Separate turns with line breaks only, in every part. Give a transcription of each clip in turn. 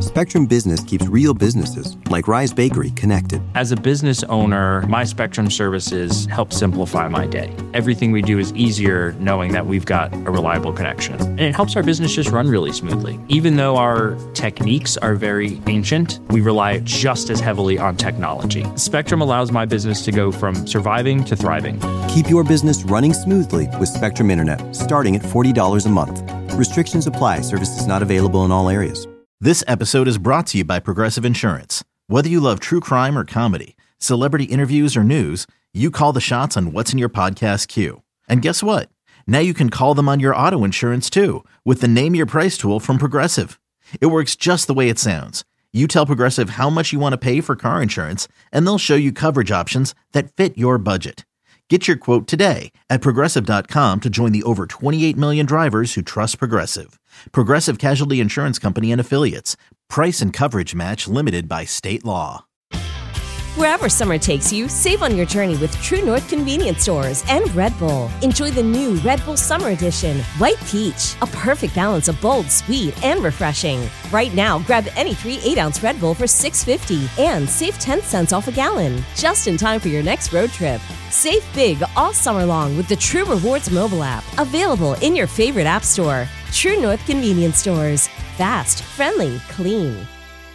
Spectrum Business keeps real businesses, like Rise Bakery, connected.
As a business owner, my Spectrum services help simplify my day. Everything we do is easier knowing that we've got a reliable connection. And it helps our business just run really smoothly. Even though our techniques are very ancient, we rely just as heavily on technology. Spectrum allows my business to go from surviving to thriving.
Keep your business running smoothly with Spectrum Internet, starting at $40 a month. Restrictions apply. Services not available in all areas.
This episode is brought to you by Progressive Insurance. Whether you love true crime or comedy, celebrity interviews or news, you call the shots on what's in your podcast queue. And guess what? Now you can call them on your auto insurance too with the Name Your Price tool from Progressive. It works just the way it sounds. You tell Progressive how much you want to pay for car insurance, and they'll show you coverage options that fit your budget. Get your quote today at Progressive.com to join the over 28 million drivers who trust Progressive. Progressive Casualty Insurance Company and Affiliates. Price and coverage match limited by state law.
Wherever summer takes you, save on your journey with True North Convenience Stores and Red Bull. Enjoy the new Red Bull Summer Edition, White Peach, a perfect balance of bold, sweet, and refreshing. Right now, grab any 3 8-ounce Red Bull for $6.50 and save 10 cents off a gallon. Just in time for your next road trip. Save big all summer long with the True Rewards mobile app, available in your favorite app store. True North Convenience Stores. Fast, friendly, clean.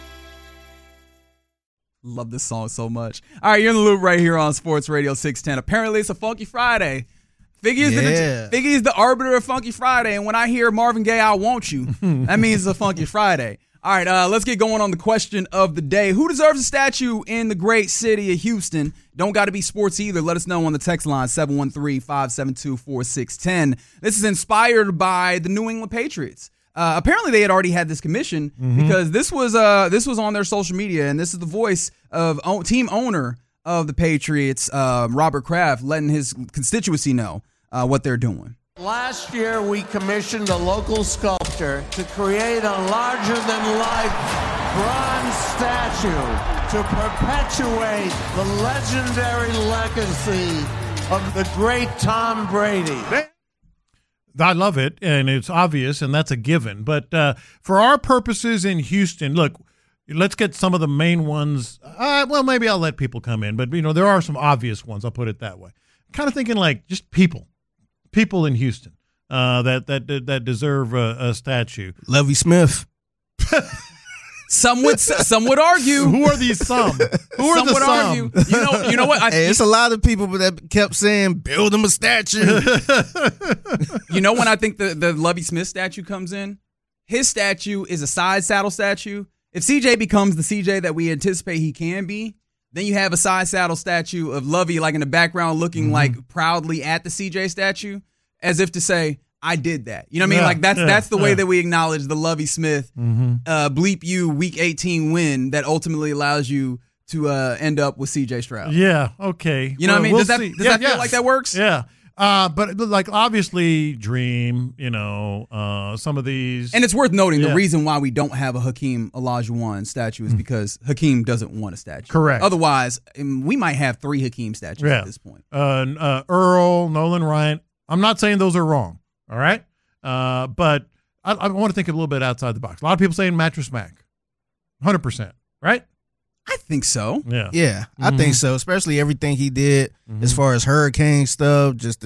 Love this song so much. All right, you're in the loop right here on Sports Radio 610. Apparently, it's a Funky Friday. Figgy is the arbiter of Funky Friday, and when I hear Marvin Gaye, I Want You, that means it's a Funky Friday. All right, let's get going on the question of the day. Who deserves a statue in the great city of Houston? Don't got to be sports either. Let us know on the text line, 713-572-4610. This is inspired by the New England Patriots. Apparently, they had already had this commission because this was on their social media, and this is the voice of team owner of the Patriots, Robert Kraft, letting his constituency know what they're doing.
Last year, we commissioned a local sculptor to create a larger-than-life bronze statue to perpetuate the legendary legacy of the great Tom Brady.
I love it, and it's obvious, and that's a given. But for our purposes in Houston, look, let's get some of the main ones. Well, maybe I'll let people come in, but there are some obvious ones. I'll put it that way. I'm kind of thinking like just people in Houston that deserve a statue.
Lovie Smith.
Some would argue.
Who are these some? Who are the some?
Argue. You know what?
It's a lot of people that kept saying, build him a statue.
When I think the Lovie Smith statue comes in, his statue is a side saddle statue. If CJ becomes the CJ that we anticipate he can be, then you have a side saddle statue of Lovie like in the background looking like proudly at the CJ statue as if to say, I did that. You know what I mean? Like that's the way that we acknowledge the Lovie Smith bleep you week 18 win that ultimately allows you to end up with CJ Stroud.
Yeah, okay.
You know what I mean? Does that feel like that works?
Yeah. But like obviously Dream, some of these.
And it's worth noting the reason why we don't have a Hakeem Olajuwon statue is because Hakeem doesn't want a statue.
Correct.
Otherwise, we might have 3 Hakeem statues at this point.
Earl, Nolan Ryan. I'm not saying those are wrong. All right? But I want to think a little bit outside the box. A lot of people saying Mattress Mac. 100%, right?
I think so.
Yeah, I think so, especially everything he did as far as hurricane stuff, just the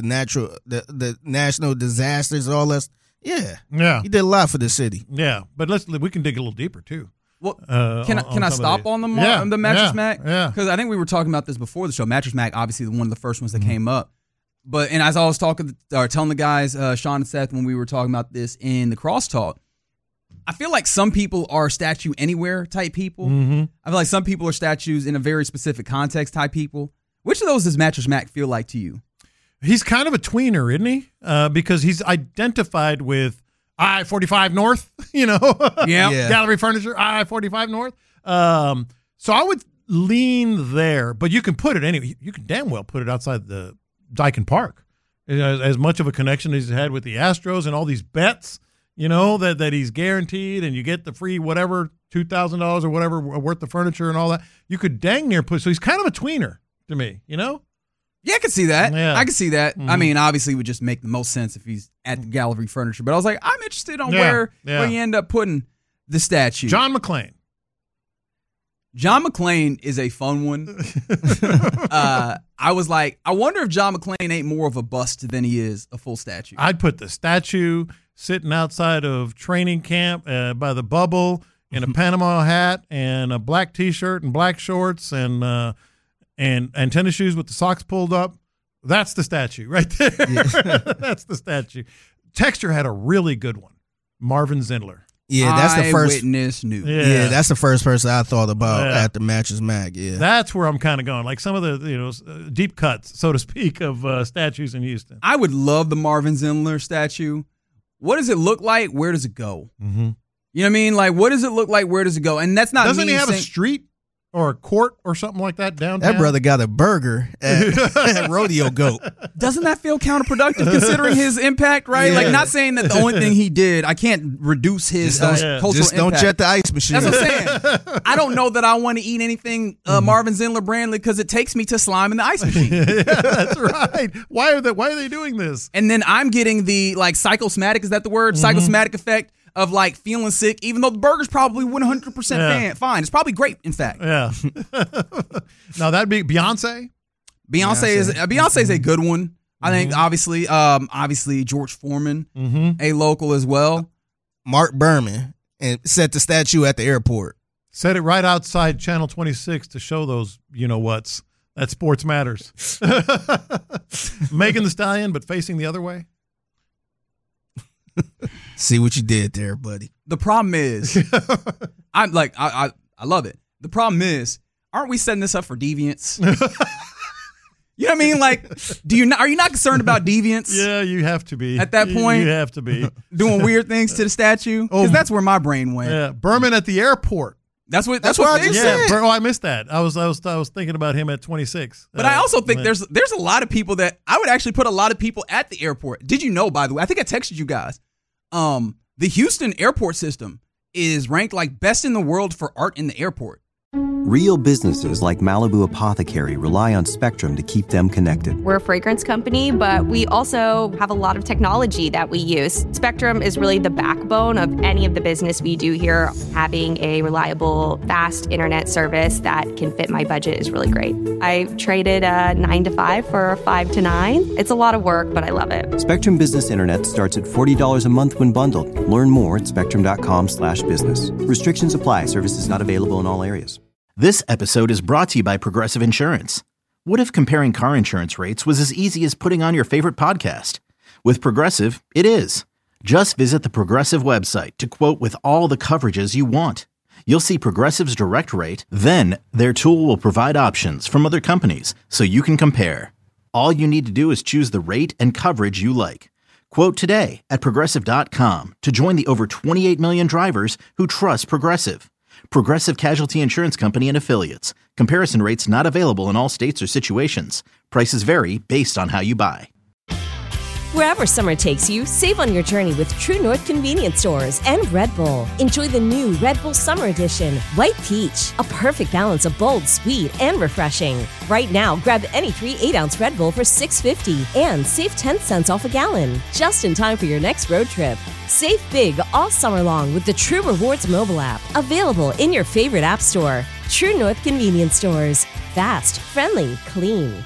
national disasters, all that. Yeah. He did a lot for the city.
Yeah, but we can dig a little deeper, too.
Well, can I stop on the Mattress Mac?
Yeah.
Because I think we were talking about this before the show. Mattress Mac, obviously, one of the first ones that came up. And as I was telling the guys, Sean and Seth, when we were talking about this in the crosstalk, I feel like some people are statue anywhere type people. I feel like some people are statues in a very specific context type people. Which of those does Mattress Mac feel like to you?
He's kind of a tweener, isn't he? Because he's identified with I-45 North, Gallery Furniture, I-45 North. So I would lean there, but you can put it anywhere. You can damn well put it outside the Dyken Park. As much of a connection as he's had with the Astros and all these bets, that he's guaranteed, and you get the free whatever, $2,000 or whatever worth of furniture and all that. You could dang near put. So he's kind of a tweener to me, Yeah,
I can see that.
Yeah.
I can see that. I mean, obviously, it would just make the most sense if he's at the Gallery Furniture. But I was like, I'm interested on where you end up putting the statue.
John McClane.
John McClane is a fun one. I was like, I wonder if John McClane ain't more of a bust than he is a full statue.
I'd put the statue sitting outside of training camp by the bubble in a Panama hat and a black T-shirt and black shorts and tennis shoes with the socks pulled up. That's the statue right there. Yeah. That's the statue. Texture had a really good one. Marvin Zindler.
Yeah, that's the first
witness news.
Yeah, that's the first person I thought about at the Matches Mag. Yeah,
that's where I'm kind of going. Like some of the deep cuts, so to speak, of statues in Houston.
I would love the Marvin Zindler statue. What does it look like? Where does it go?
Mm-hmm.
You know what I mean? Like, what does it look like? Where does it go? And that's not.
Doesn't he have a street or a court or something like that downtown?
That brother got a burger at Rodeo Goat.
Doesn't that feel counterproductive considering his impact, right? Yeah. Like, not saying that the only thing he did, I can't reduce his cultural impact.
Just don't check the ice machine.
That's what I'm saying. I don't know that I want to eat anything Marvin Zindler branded because it takes me to slime in the ice machine.
Yeah, that's right. Why are they doing this?
And then I'm getting the, like, psychosomatic, is that the word? Psychosomatic effect of like feeling sick, even though the burger's probably 100% fine. It's probably great, in fact.
Yeah. Now that'd be Beyonce.
Beyonce is a good one. I think obviously George Foreman, a local as well.
Mark Berman, and set the statue at the airport.
Set it right outside Channel 26 to show those you-know-whats that sports matters. Megan Thee Stallion, but facing the other way.
See what you did there, buddy.
The problem is, I'm like, I love it. The problem is, aren't we setting this up for deviants? You know what I mean? Like, are you not concerned about deviants?
Yeah, you have to be.
At that point,
you have to be
doing weird things to the statue because that's where my brain went.
Yeah, Berman at the airport.
That's what I just said.
Oh, I missed that. I was thinking about him at 26.
But I also think there's a lot of people that I would actually put a lot of people at the airport. Did you know, by the way? I think I texted you guys. The Houston airport system is ranked like best in the world for art in the airport.
Real businesses like Malibu Apothecary rely on Spectrum to keep them connected.
We're a fragrance company, but we also have a lot of technology that we use. Spectrum is really the backbone of any of the business we do here. Having a reliable, fast internet service that can fit my budget is really great. I traded a 9 to 5 for a 5 to 9. It's a lot of work, but I love it.
Spectrum Business Internet starts at $40 a month when bundled. Learn more at spectrum.com/business. Restrictions apply. Services not available in all areas.
This episode is brought to you by Progressive Insurance. What if comparing car insurance rates was as easy as putting on your favorite podcast? With Progressive, it is. Just visit the Progressive website to quote with all the coverages you want. You'll see Progressive's direct rate, then their tool will provide options from other companies so you can compare. All you need to do is choose the rate and coverage you like. Quote today at Progressive.com to join the over 28 million drivers who trust Progressive. Progressive Casualty Insurance Company and Affiliates. Comparison rates not available in all states or situations. Prices vary based on how you buy.
Wherever summer takes you, save on your journey with True North Convenience Stores and Red Bull. Enjoy the new Red Bull Summer Edition, White Peach, a perfect balance of bold, sweet, and refreshing. Right now, grab any 3 8-ounce Red Bull for $6.50 and save 10 cents off a gallon. Just in time for your next road trip. Save big all summer long with the True Rewards mobile app, available in your favorite app store. True North Convenience Stores. Fast, friendly, clean.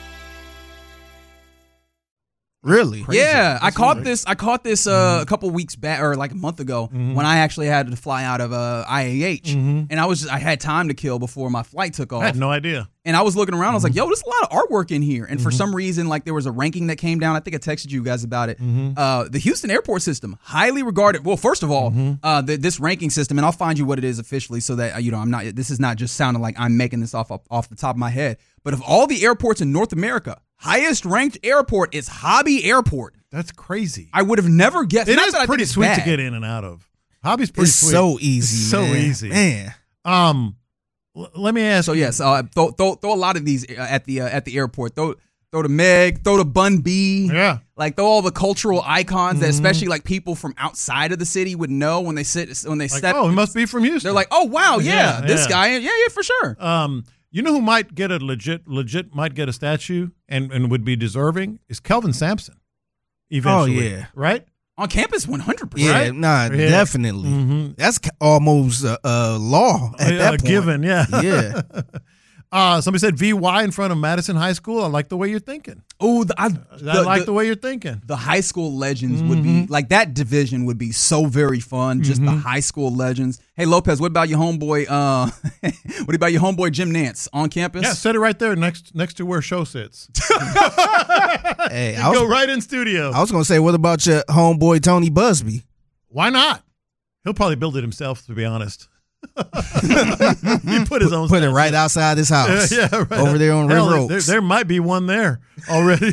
Really?
Crazy. Yeah, I caught this a couple weeks back, or like a month ago, when I actually had to fly out of IAH, and I had time to kill before my flight took off.
I had no idea.
And I was looking around, I was like, yo, there's a lot of artwork in here. And for some reason, like there was a ranking that came down. I think I texted you guys about it. The Houston airport system, highly regarded. Well, first of all, this ranking system, and I'll find you what it is officially so that, this is not just sounding like I'm making this off the top of my head. But of all the airports in North America, highest ranked airport is Hobby Airport.
That's crazy.
I would have never guessed.
It is pretty sweet to get in and out of. Hobby's pretty sweet.
So easy.
It's so easy.
Man.
Let me ask.
So yes, throw a lot of these at the airport. Throw the Meg, throw the Bun B.
Yeah.
Like throw all the cultural icons that especially like people from outside of the city would know when they step.
Oh, it must be from Houston.
They're like, oh wow, this guy, yeah, for sure.
You know who might get a legit might get a statue and would be deserving is Kelvin Sampson. Eventually,
oh yeah,
right.
On campus, 100%.
Yeah,
right?
Definitely. Mm-hmm. That's almost a law at that point.
Given, yeah.
Yeah.
Somebody said VY in front of Madison High School. I like the way you're thinking.
Oh,
I like the way you're thinking.
The high school legends would be like that division would be so very fun. Just the high school legends. Hey Lopez, what about your homeboy? What about your homeboy Jim Nance on campus?
Yeah, set it right there next to where Show sits.
Hey,
go right in studio.
I was gonna say, what about your homeboy Tony Busby?
Why not? He'll probably build it himself, to be honest. He put his own.
Put it right outside his house.
Yeah, right
over there on River Oaks.
There might be one there already.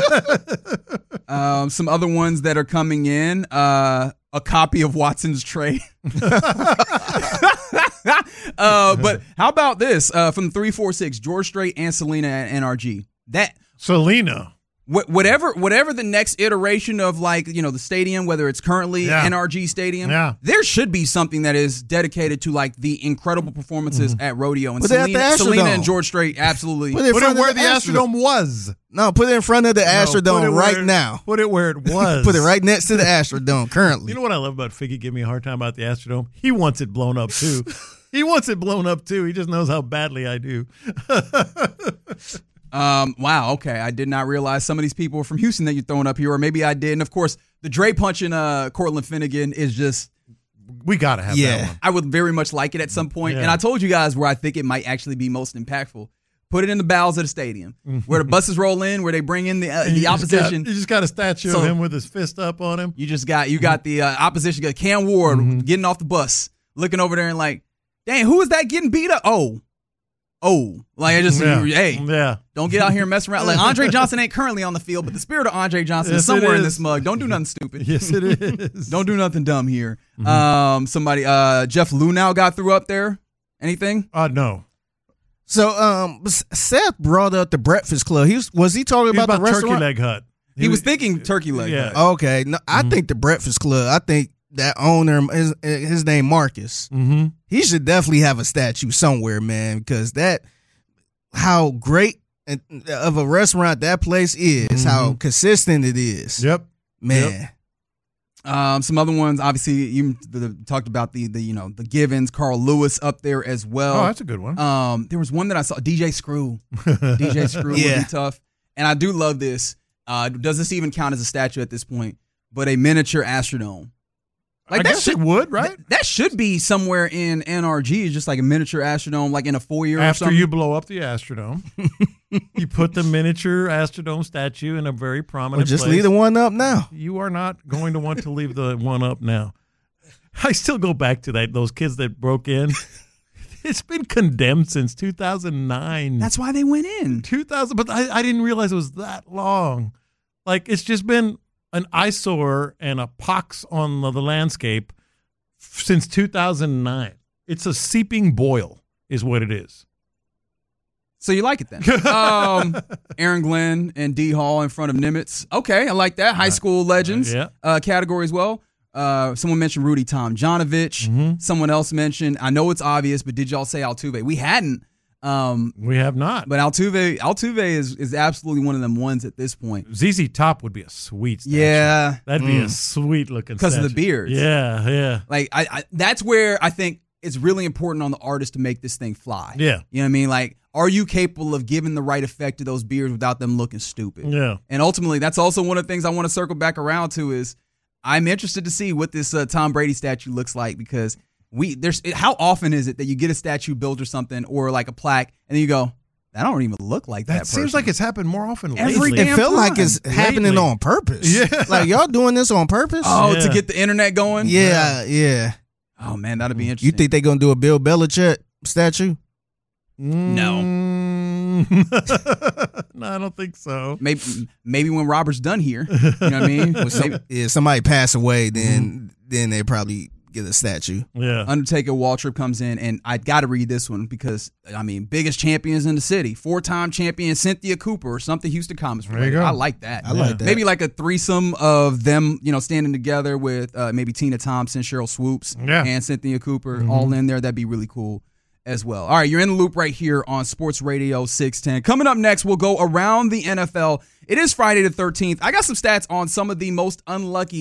Some other ones that are coming in. A copy of Watson's trade. But how about this from 346? George Strait and Selena at NRG. That
Selena.
Whatever the next iteration of the stadium, whether it's currently NRG Stadium, there should be something that is dedicated to the incredible performances at Rodeo. And Selena and George Strait, absolutely.
Put it where the Astrodome was.
No, put it in front of the Astrodome right now.
Put it where it was.
Put it right next to the Astrodome currently.
You know what I love about Figgy giving me a hard time about the Astrodome? He wants it blown up too. He just knows how badly I do.
Wow, okay. I did not realize some of these people were from Houston that you're throwing up here, or maybe I did. And of course, the Dre punching Cortland Finnegan is just.
We got to have that one.
I would very much like it at some point. And I told you guys where I think it might actually be most impactful. Put it in the bowels of the stadium, where the buses roll in, where they bring in the opposition.
You just got a statue of him with his fist up on him.
You got the opposition, got Cam Ward getting off the bus, looking over there and like, dang, who is that getting beat up? Don't get out here and mess around. Like Andre Johnson ain't currently on the field, but the spirit of Andre Johnson is somewhere in this mug. Don't do nothing stupid.
Yes, it is.
Don't do nothing dumb here. Somebody, Jeff Lunau got through up there. Anything?
No.
So, Seth brought up the Breakfast Club. Was he talking about the restaurant?
Turkey Leg Hut.
He was thinking Turkey Leg Hut.
Okay. No, I think the Breakfast Club. I think that owner, his name Marcus. He should definitely have a statue somewhere, man, because how great of a restaurant that place is, how consistent it is.
Yep,
man.
Yep. Some other ones, obviously, you talked about the Givens, Carl Lewis up there as well.
Oh, that's a good one.
There was one that I saw, DJ Screw. DJ Screw would be tough, and I do love this. Does this even count as a statue at this point? But a miniature Astrodome.
I guess it would, right?
That should be somewhere in NRG, just like a miniature Astrodome, like in a foyer or something.
After you blow up the Astrodome, you put the miniature Astrodome statue in a very prominent
place.
Just
leave the one up now.
You are not going to want to leave the one up now. I still go back to those kids that broke in. It's been condemned since 2009.
That's why they went in.
2000, but I didn't realize it was that long. Like, it's just been an eyesore and a pox on the landscape since 2009. It's a seeping boil is what it is.
So you like it then? Aaron Glenn and D Hall in front of Nimitz. Okay, I like that. High school legends category as well. Someone mentioned Rudy Tomjanovich. Someone else mentioned, I know it's obvious, but did y'all say Altuve? We hadn't.
We have not.
But Altuve is absolutely one of them ones at this point.
ZZ Top would be a sweet statue.
Yeah.
That'd be a sweet looking statue.
Because of the beards.
Yeah, yeah.
Like, I that's where I think it's really important on the artist to make this thing fly.
Yeah.
You know what I mean? Like, are you capable of giving the right effect to those beards without them looking stupid?
Yeah.
And ultimately, that's also one of the things I want to circle back around to is I'm interested to see what this Tom Brady statue looks like because how often is it that you get a statue built or something or like a plaque and then you go, that don't even look like that person.
Seems like it's happened more often
Every
lately.
damn
It feel
time.
like it's happening on purpose.
Yeah.
Like y'all doing this on purpose?
To get the internet going?
Yeah.
Oh, man, that'd be interesting.
You think they going to do a Bill Belichick statue?
No.
No, I don't think so.
Maybe when Robert's done here. You know what I mean?
If somebody pass away, then they probably get a statue.
Yeah.
Undertaker Waltrip comes in, and I got to read this one because, biggest champions in the city. 4-time champion Cynthia Cooper or something Houston Comets related. I like that.
I like that.
Maybe like a threesome of them, standing together with maybe Tina Thompson, Cheryl Swoops, and Cynthia Cooper all in there. That'd be really cool as well. All right, you're in the loop right here on Sports Radio 610. Coming up next, we'll go around the NFL. It is Friday the 13th. I got some stats on some of the most unlucky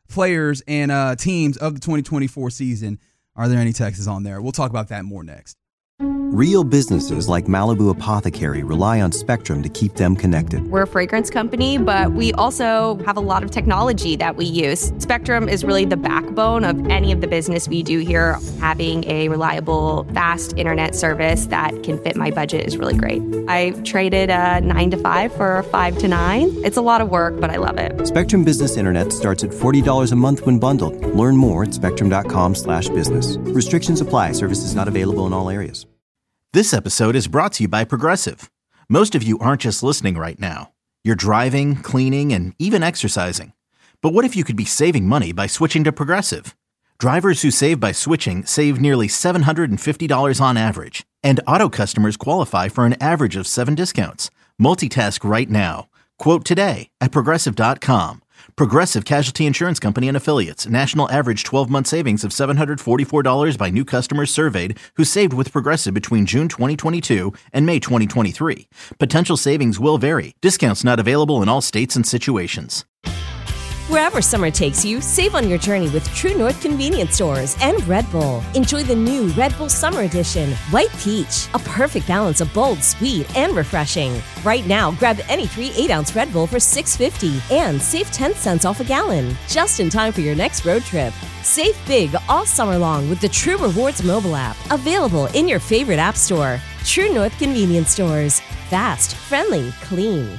players and teams of the 2024 season. Are there any Texans on there? We'll talk about that more next.
Real businesses like Malibu Apothecary rely on Spectrum to keep them connected.
We're a fragrance company, but we also have a lot of technology that we use. Spectrum is really the backbone of any of the business we do here. Having a reliable, fast internet service that can fit my budget is really great. I traded a 9 to 5 for a 5 to 9. It's a lot of work, but I love it.
Spectrum Business Internet starts at $40 a month when bundled. Learn more at spectrum.com/business. Restrictions apply. Services not available in all areas.
This episode is brought to you by Progressive. Most of you aren't just listening right now. You're driving, cleaning, and even exercising. But what if you could be saving money by switching to Progressive? Drivers who save by switching save nearly $750 on average. And auto customers qualify for an average of 7 discounts. Multitask right now. Quote today at Progressive.com. Progressive Casualty Insurance Company and Affiliates. National average 12-month savings of $744 by new customers surveyed who saved with Progressive between June 2022 and May 2023. Potential savings will vary. Discounts not available in all states and situations.
Wherever summer takes you, save on your journey with True North Convenience Stores and Red Bull. Enjoy the new Red Bull Summer Edition, White Peach, a perfect balance of bold, sweet, and refreshing. Right now, grab any 3 8-ounce Red Bull for $6.50 and save 10 cents off a gallon. Just in time for your next road trip. Save big all summer long with the True Rewards mobile app, available in your favorite app store. True North Convenience Stores. Fast, friendly, clean.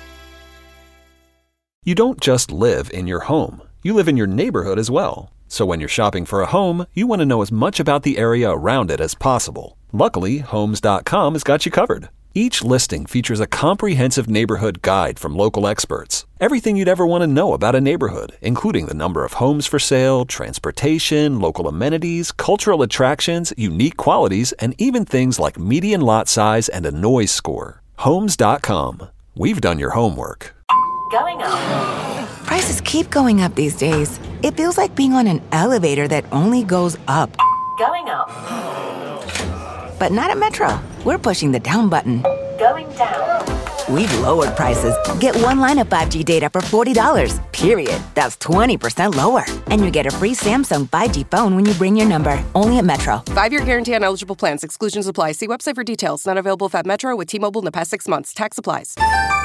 You don't just live in your home. You live in your neighborhood as well. So when you're shopping for a home, you want to know as much about the area around it as possible. Luckily, Homes.com has got you covered. Each listing features a comprehensive neighborhood guide from local experts. Everything you'd ever want to know about a neighborhood, including the number of homes for sale, transportation, local amenities, cultural attractions, unique qualities, and even things like median lot size and a noise score. Homes.com. We've done your homework.
Going up. Prices keep going up these days. It feels like being on an elevator that only goes up. Going up. But not at Metro. We're pushing the down button. Going down. We've lowered prices. Get one line of 5G data for $40, period. That's 20% lower. And you get a free Samsung 5G phone when you bring your number. Only at Metro.
5-year guarantee on eligible plans. Exclusions apply. See website for details. Not available at Metro with T-Mobile in the past 6 months. Tax applies.